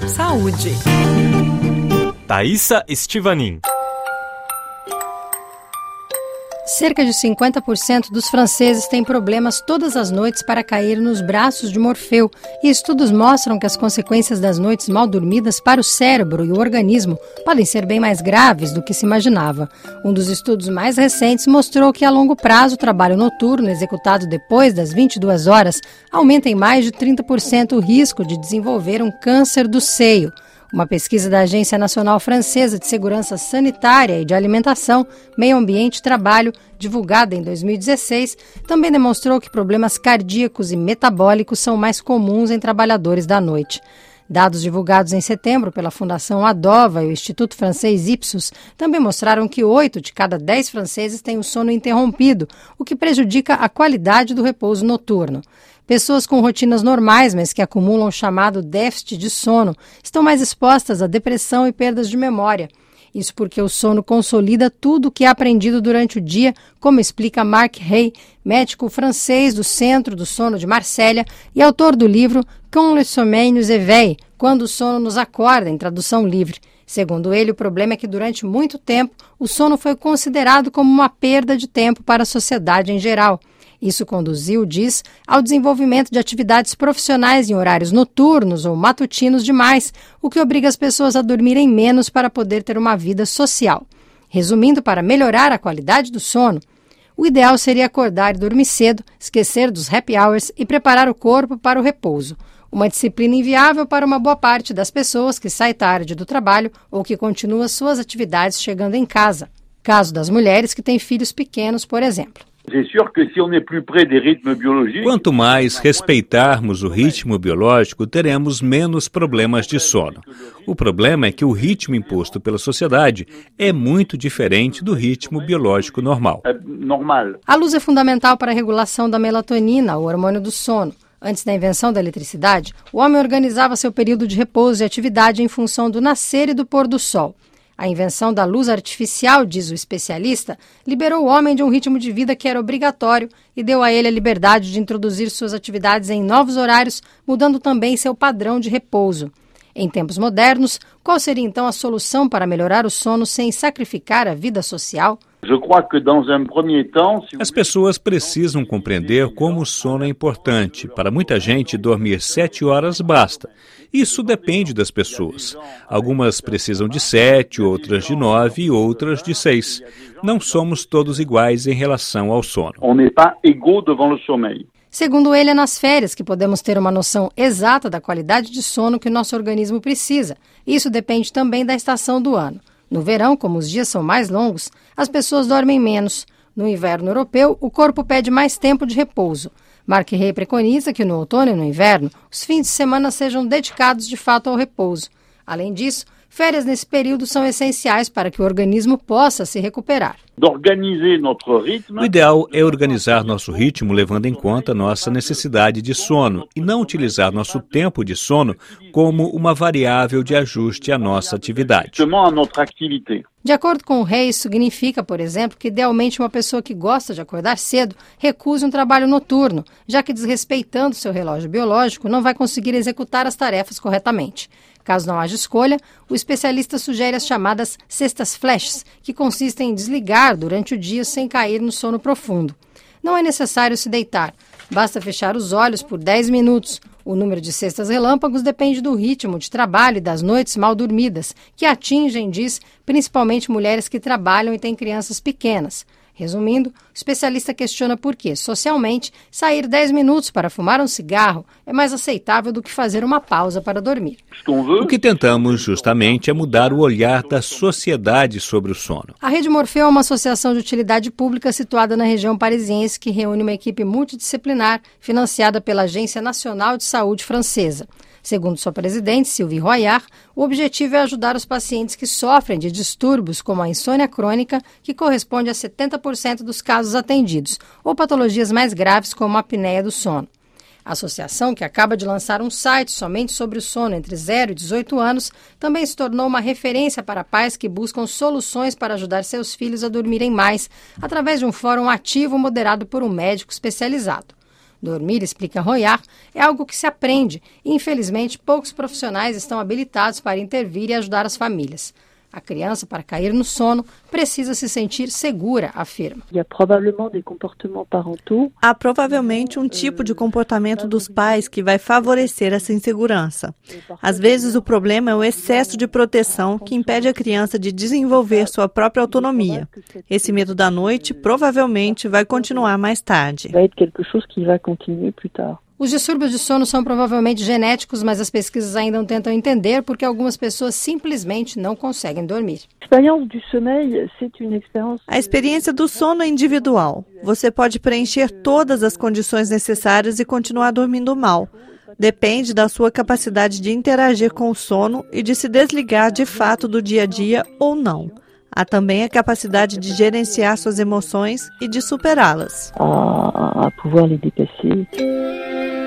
Saúde. Thaisa Estivanin. Cerca de 50% dos franceses têm problemas todas as noites para cair nos braços de Morfeu, e estudos mostram que as consequências das noites mal dormidas para o cérebro e o organismo podem ser bem mais graves do que se imaginava. Um dos estudos mais recentes mostrou que a longo prazo o trabalho noturno executado depois das 22 horas aumenta em mais de 30% o risco de desenvolver um câncer do seio. Uma pesquisa da Agência Nacional Francesa de Segurança Sanitária e de Alimentação, Meio Ambiente e Trabalho, divulgada em 2016, também demonstrou que problemas cardíacos e metabólicos são mais comuns em trabalhadores da noite. Dados divulgados em setembro pela Fundação Adova e o Instituto Francês Ipsos também mostraram que 8 de cada 10 franceses têm o sono interrompido, o que prejudica a qualidade do repouso noturno. Pessoas com rotinas normais, mas que acumulam o chamado déficit de sono, estão mais expostas a depressão e perdas de memória. Isso porque o sono consolida tudo o que é aprendido durante o dia, como explica Marc Rey, médico francês do Centro do Sono de Marsella e autor do livro Quand le sommeil nous éveille, Quando o sono nos acorda, em tradução livre. Segundo ele, o problema é que durante muito tempo o sono foi considerado como uma perda de tempo para a sociedade em geral. Isso conduziu, diz, ao desenvolvimento de atividades profissionais em horários noturnos ou matutinos demais, o que obriga as pessoas a dormirem menos para poder ter uma vida social. Resumindo, para melhorar a qualidade do sono, o ideal seria acordar e dormir cedo, esquecer dos happy hours e preparar o corpo para o repouso. Uma disciplina inviável para uma boa parte das pessoas que sai tarde do trabalho ou que continua suas atividades chegando em casa. Caso das mulheres que têm filhos pequenos, por exemplo. Quanto mais respeitarmos o ritmo biológico, teremos menos problemas de sono. O problema é que o ritmo imposto pela sociedade é muito diferente do ritmo biológico normal. A luz é fundamental para a regulação da melatonina, o hormônio do sono. Antes da invenção da eletricidade, o homem organizava seu período de repouso e atividade em função do nascer e do pôr do sol. A invenção da luz artificial, diz o especialista, liberou o homem de um ritmo de vida que era obrigatório e deu a ele a liberdade de introduzir suas atividades em novos horários, mudando também seu padrão de repouso. Em tempos modernos, qual seria então a solução para melhorar o sono sem sacrificar a vida social? As pessoas precisam compreender como o sono é importante. Para muita gente, dormir 7 horas basta. Isso depende das pessoas. Algumas precisam de 7, outras de 9 e outras de 6. Não somos todos iguais em relação ao sono. Segundo ele, é nas férias que podemos ter uma noção exata da qualidade de sono que o nosso organismo precisa. Isso depende também da estação do ano. No verão, como os dias são mais longos, as pessoas dormem menos. No inverno europeu, o corpo pede mais tempo de repouso. Marc Rey preconiza que no outono e no inverno, os fins de semana sejam dedicados de fato ao repouso. Além disso, férias nesse período são essenciais para que o organismo possa se recuperar. O ideal é organizar nosso ritmo levando em conta nossa necessidade de sono e não utilizar nosso tempo de sono como uma variável de ajuste à nossa atividade. De acordo com o Rey, isso significa, por exemplo, que idealmente uma pessoa que gosta de acordar cedo recuse um trabalho noturno, já que desrespeitando seu relógio biológico não vai conseguir executar as tarefas corretamente. Caso não haja escolha, o especialista sugere as chamadas cestas flash, que consistem em desligar durante o dia sem cair no sono profundo. Não é necessário se deitar, basta fechar os olhos por 10 minutos. O número de cestas relâmpagos depende do ritmo de trabalho e das noites mal dormidas, que atingem, diz, principalmente mulheres que trabalham e têm crianças pequenas. Resumindo, o especialista questiona por que, socialmente, sair 10 minutos para fumar um cigarro é mais aceitável do que fazer uma pausa para dormir. O que tentamos justamente é mudar o olhar da sociedade sobre o sono. A Rede Morfeu é uma associação de utilidade pública situada na região parisiense que reúne uma equipe multidisciplinar financiada pela Agência Nacional de Saúde francesa. Segundo sua presidente, Sylvie Royard, o objetivo é ajudar os pacientes que sofrem de distúrbios como a insônia crônica, que corresponde a 70% dos casos atendidos, ou patologias mais graves como a apneia do sono. A associação, que acaba de lançar um site somente sobre o sono entre 0 e 18 anos, também se tornou uma referência para pais que buscam soluções para ajudar seus filhos a dormirem mais, através de um fórum ativo moderado por um médico especializado. Dormir, explica Royard, é algo que se aprende e, infelizmente, poucos profissionais estão habilitados para intervir e ajudar as famílias. A criança, para cair no sono, precisa se sentir segura, afirma. Há provavelmente um tipo de comportamento dos pais que vai favorecer essa insegurança. Às vezes o problema é o excesso de proteção que impede a criança de desenvolver sua própria autonomia. Esse medo da noite provavelmente vai continuar mais tarde. Os distúrbios de sono são provavelmente genéticos, mas as pesquisas ainda tentam entender porque algumas pessoas simplesmente não conseguem dormir. A experiência do sono é individual. Você pode preencher todas as condições necessárias e continuar dormindo mal. Depende da sua capacidade de interagir com o sono e de se desligar de fato do dia a dia ou não. Há também a capacidade de gerenciar suas emoções e de superá-las. A pouvoir les dépasser.